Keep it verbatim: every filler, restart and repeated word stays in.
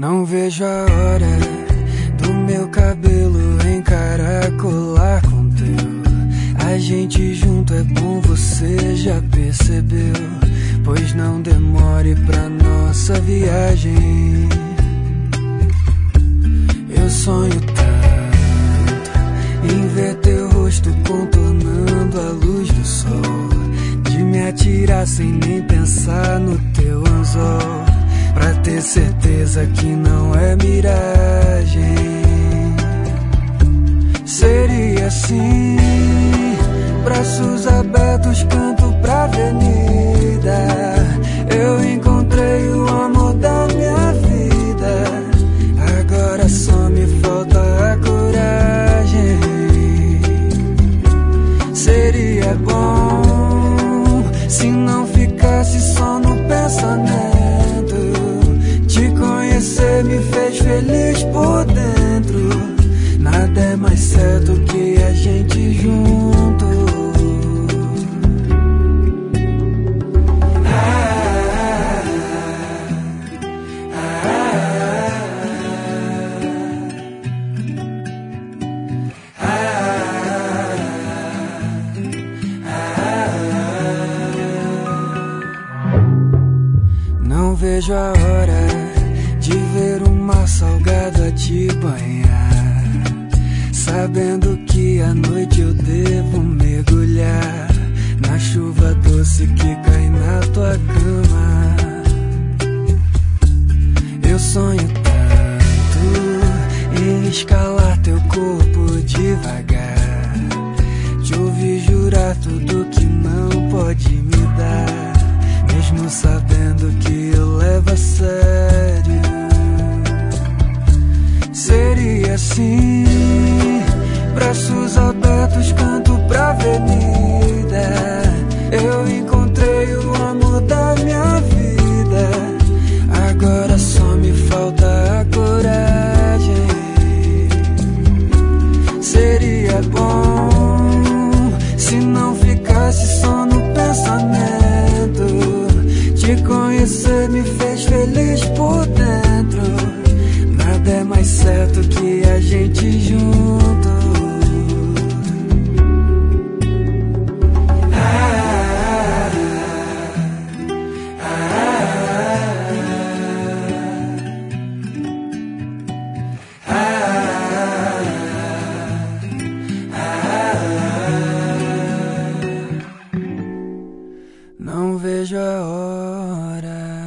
Não vejo a hora do meu cabelo encaracolar com teu. A gente junto é bom, você já percebeu? Pois não demore pra nossa viagem. Eu sonho tanto em ver teu rosto contornando a luz do sol, de me atirar sem nem pensar no teu anzol, pra ter certeza que não é miragem. Seria assim, braços abertos, canto pra avenida. Eu encontrei o amor da minha vida, agora só me falta a coragem. Seria bom se não ficasse só no pensamento. Te conhecer me fez feliz por dentro. Nada é mais certo que a gente junto. Ah, ah, ah, ah, não vejo a hora de ver o mar salgado a te banhar, sabendo que à noite eu devo mergulhar na chuva doce que cai na tua cama. Eu sonho tanto em escalar teu corpo devagar, te ouvir jurar tudo que não pode me dar, mesmo sabendo que eu levo a sério. Seria assim, braços abertos, canto pra avenida. Eu encontrei o amor da minha vida, agora só me falta a coragem. Seria bom se não ficasse só no pensamento. Te conhecer me fez feliz por dentro. Nada é mais certo que a gente junto. Ah, ah, ah, ah, não vejo a hora